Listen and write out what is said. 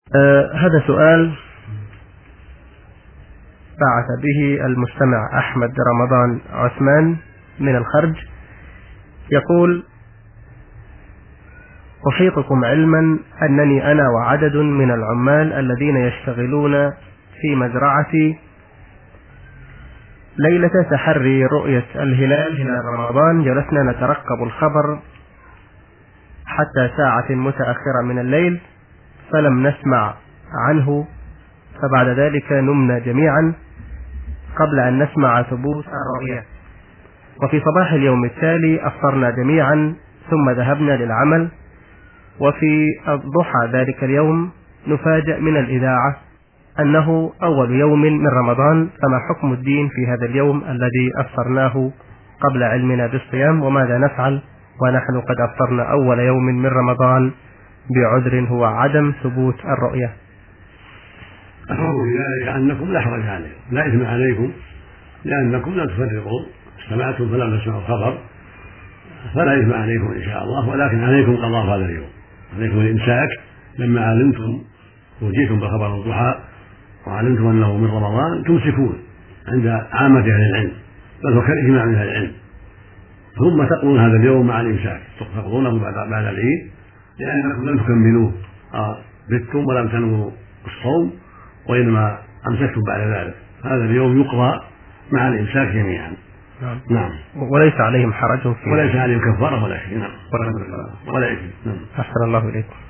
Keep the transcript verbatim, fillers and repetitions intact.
آه هذا سؤال بعث به المستمع أحمد رمضان عثمان من الخرج، يقول: أحيطكم علما أنني أنا وعدد من العمال الذين يشتغلون في مزرعتي ليلة تحري رؤية الهلال هلال رمضان جلسنا نترقب الخبر حتى ساعة متأخرة من الليل فلم نسمع عنه، فبعد ذلك نمنا جميعا قبل أن نسمع ثبوت الرؤية، وفي صباح اليوم التالي أفطرنا جميعا ثم ذهبنا للعمل، وفي ضحى ذلك اليوم نفاجأ من الإذاعة أنه أول يوم من رمضان، فما حكم الدين في هذا اليوم الذي أفطرناه قبل علمنا بالصيام، وماذا نفعل ونحن قد أفطرنا أول يوم من رمضان بعذر هو عدم ثبوت الرؤية؟ الحكم في ذلك أنكم لا حرج عليكم، لا إثم عليكم، لأنكم لا تفرقوا، استمعتم فلم تسمعوا الخبر فلا إثم عليكم إن شاء الله، ولكن عليكم قضاء هذا اليوم، عليكم الإمساك لما علمتم وجيتم بخبر الضحى وعلمتم أنه من رمضان تمسكون عند عامة أهل العلم، بل هو كالإجماع من أهل العلم، ثم تقضون هذا اليوم مع الإمساك، تقضونه بعد العيد لأنكم لم تكملوه، بتم ولم تنووا الصوم وإنما أمسكتم بعد ذلك، هذا اليوم يقضى مع الإمساك جميعا. نعم. نعم. وليس عليهم حرج فيه، وليس عليهم كفارة ولا شيء. نعم. ولا شيء. نعم. أحسن الله إليكم.